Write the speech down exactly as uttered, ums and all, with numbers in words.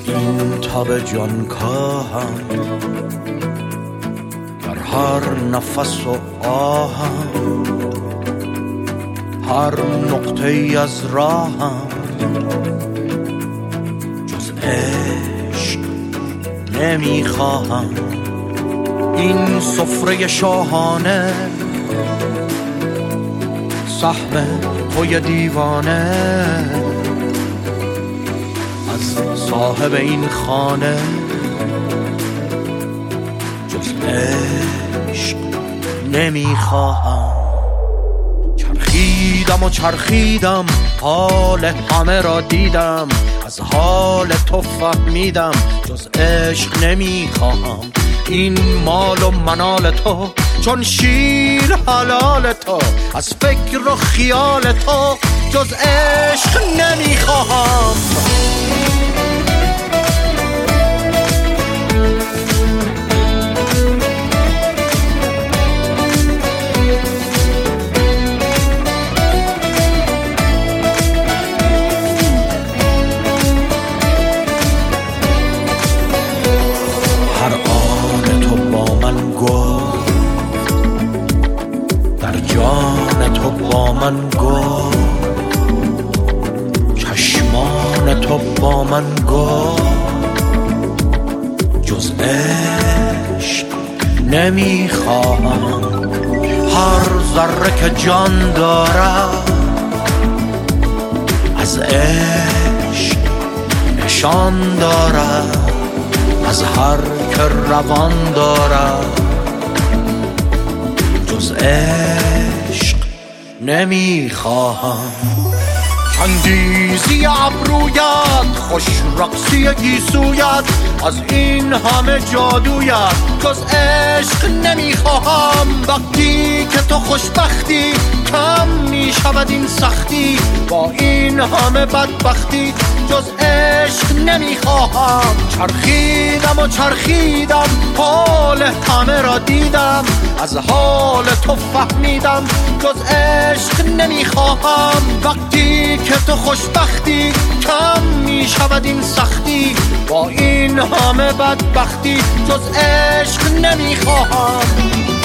این تاب جان کاهم در هر نفس و آهم، هر نقطه ای از راهم جز عشق نمیخواهم. این سفره شاهانه سهم توی دیوانه، از صاحب این خانه جز عشق نمیخواهم. چرخیدم و چرخیدم حال همه را دیدم، از حال تو فهمیدم جز عشق نمیخواهم. این مال و منال تو چون شیر حلال تو، از فکر و خیال تو جز عشق نمیخواهم. هر آن تو با من گفت، در جان تو با من گفت، چشمان تو با من گفت جز عشق نمیخواهم. هر ذره که جان دارد از عشق نشان دارد، از هر که روان دارد جز عشق نمیخواهم. چندیزی ابرویت، خوش رقصی گیسویت، از این همه جادویت جز عشق نمیخواهم. وقتی که تو خوشبختی کم میشود این سختی، با این همه بدبختی جز عشق نمیخواهم. چرخیدم و چرخیدم حال همه را دیدم، از حال تو فهمیدم جز عشق نمیخواهم. وقتی که تو خوشبختی کم میشود این سختی، با این همه بدبختی جز عشق نمیخواهم.